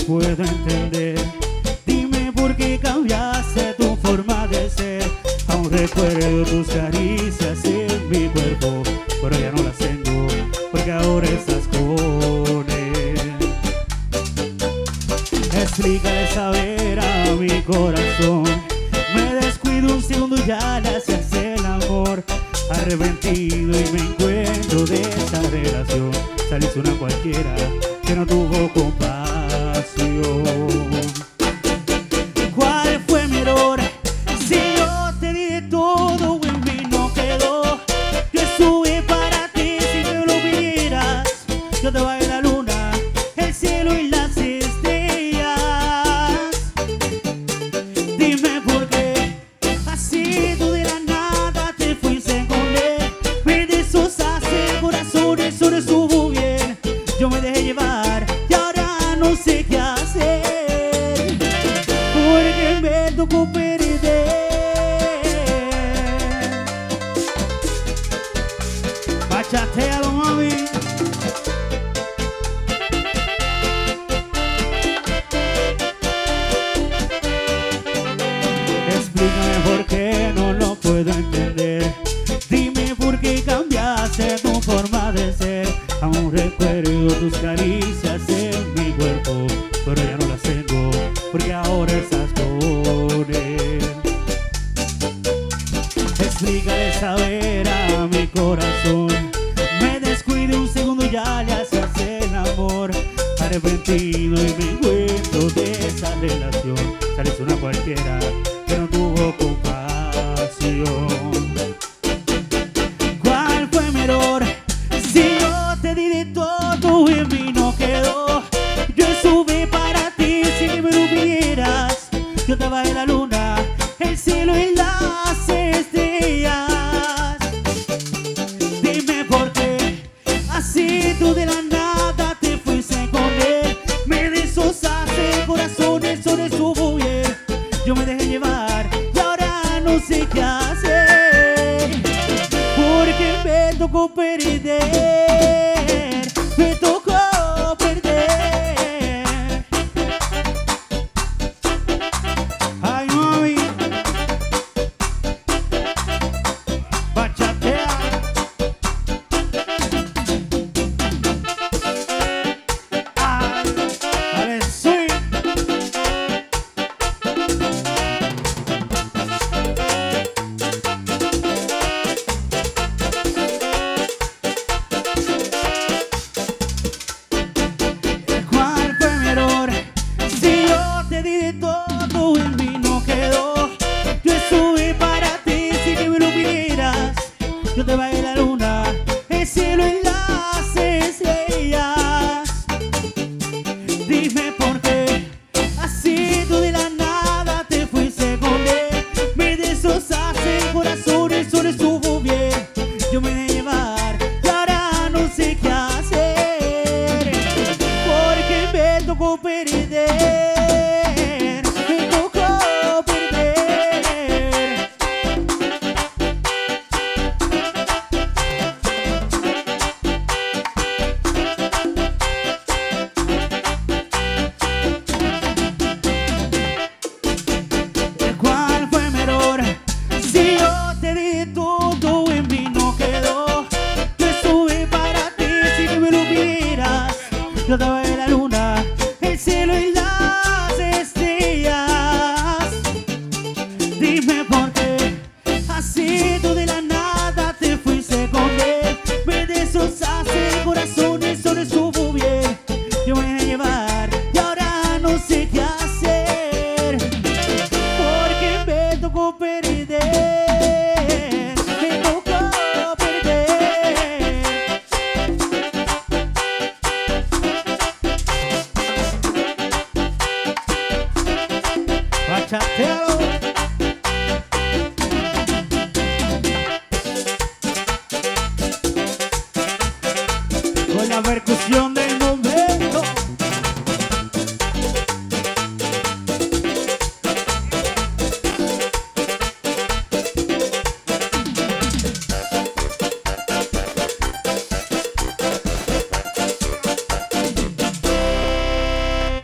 puedo entender. Dime por qué cambiaste tu forma de ser. Aún recuerdo tus caricias en mi cuerpo, pero ya no las tengo porque ahora estás con él. Explícale saber a mi corazón. Me descuido un segundo y ya le haces el amor. Arrepentido y me encuentro de esa relación. Saliste una cualquiera que no tuvo compasión. ¿Cuál fue mi error? Si yo te di de todo, en mí no quedó. Yo estuve para ti, si me lo pidieras. Yo te bajé la luna, el cielo y las estrellas. Dime por qué así tú de la nada te fuiste con él. Me destrozaste el corazón, eso no estuvo bien. Yo me dejé llevar y ahora no sé qué hacer, porque me tocó perder. Bachatealo, mami. Explícame por qué no lo puedo entender. Dime por qué cambiaste tu forma de ser. Aún recuerdo tus caricias en mi cuerpo, pero ya no las tengo porque ahora estás con él. Explícale saber a mi corazón. Me descuidé un segundo y ya le hacías el amor. Arrepentido y me encuentro de esa relación. Saliste una cualquiera que no tuvo compasión. ¿Cuál fue mi error? Si yo te di de todo, en mí no quedó. Yo estuve para ti, si me lo pidieras. Yo te bajé la luna, el cielo y las estrellas. Dime por qué así tú de la nada te fuiste con él. Me destrozaste el corazón, eso no estuvo bien. Yo me dejé llevar y ahora no sé qué hacer, porque me tocó perder. Me tocó perder. Ay, mami. Bachatea. Ay, dale swing. ¿Cuál fue mi error? Si yo te di de todo, en mí no quedó. Yo estuve para ti, si que me lo pidieras. Yo te bajé la luna, el cielo y las estrellas. Dime por qué así tú de la nada te fuiste con él. Me destrozaste el corazón, eso no estuvo bien. Yo me dejé llevar y ahora no sé qué hacer, porque me tocó perder. Me tocó perder. ¿Cuál fue mi error? Si yo te di todo, en mí no quedó. Yo estuve para ti, si que me lo pidieras. Yo te bajé la luna, el cielo y las estrellas. Dime por qué así tú de la nada te fuiste con él. Me destrozaste el corazón, eso no estuvo